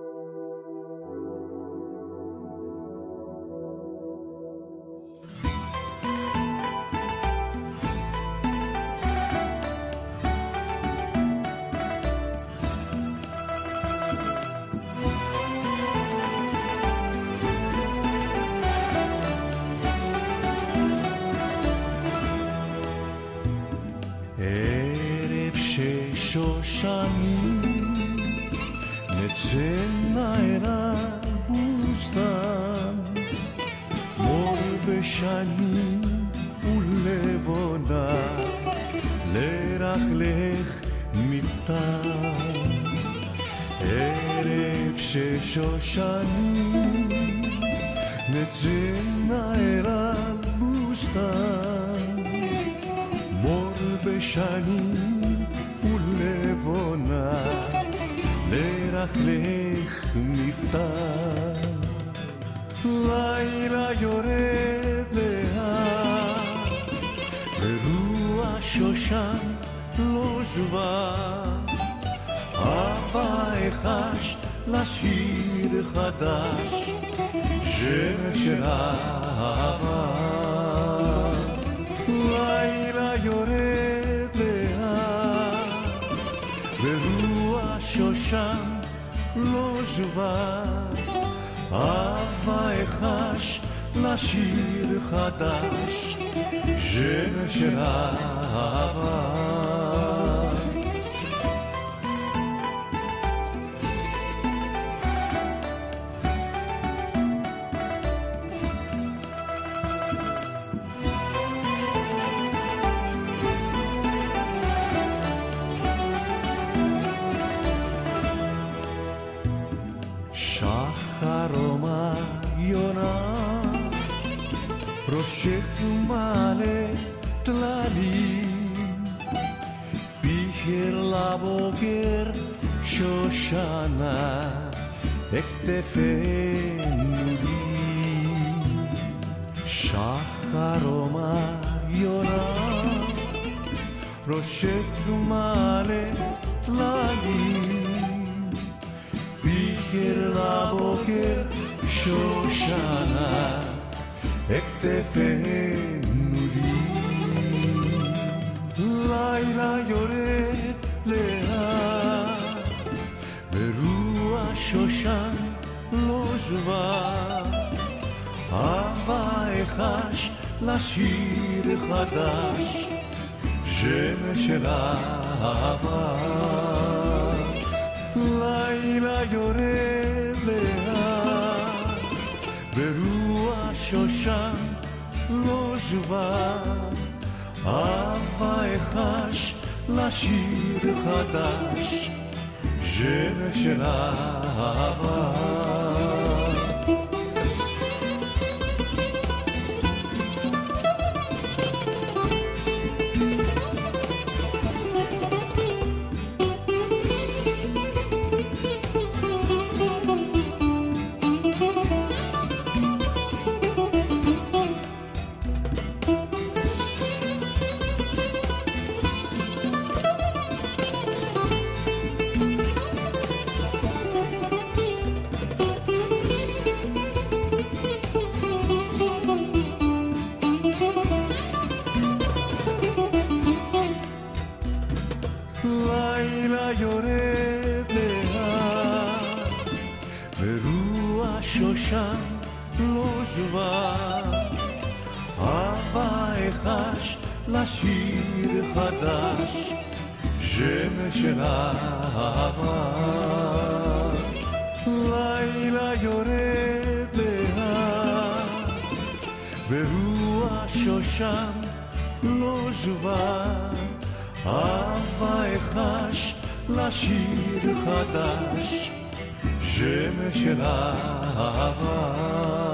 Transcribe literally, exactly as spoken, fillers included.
ערב שושנים נצאנה אל הבוסתן, מור בשנים ולבונה לרחלך מפתן. ערב שושנים נצאנה אל הבוסתן, מור בשנים ולבונה לרחלך מפתן. לילה יורד לאט ורוח שושן לא שבה, אבא אחש לשיר חדש, שמש של אהבה. לילה יורד לאט ורוח שושן לא שבה, אהבה אחש לשיר חדש, שמש של אהבה. שחר יונה ראשך מלא טללים, פיחר לבוקר שושנה אכתפנו לי. שחר יונה ראשך מלא טללים, פיחר לבוקר שושנה אכתפנו לי. לילה יורד לאט ורוח שושן לא שבה, אהבה אחש לשיר חדש, שמש של אהבה. לילה יורד לאט ורוח שושן לא שבה, אהבה אחש לשיר חדש, שמש של אהבה. לילה יורד לאט ורוח שושן לא שבה, אהבה אחש לשיר חדש, שמש של אהבה. לילה יורד לאט ורוח שושן לא שבה, אהבה אחש לשיר חדש, שמש של אהבה.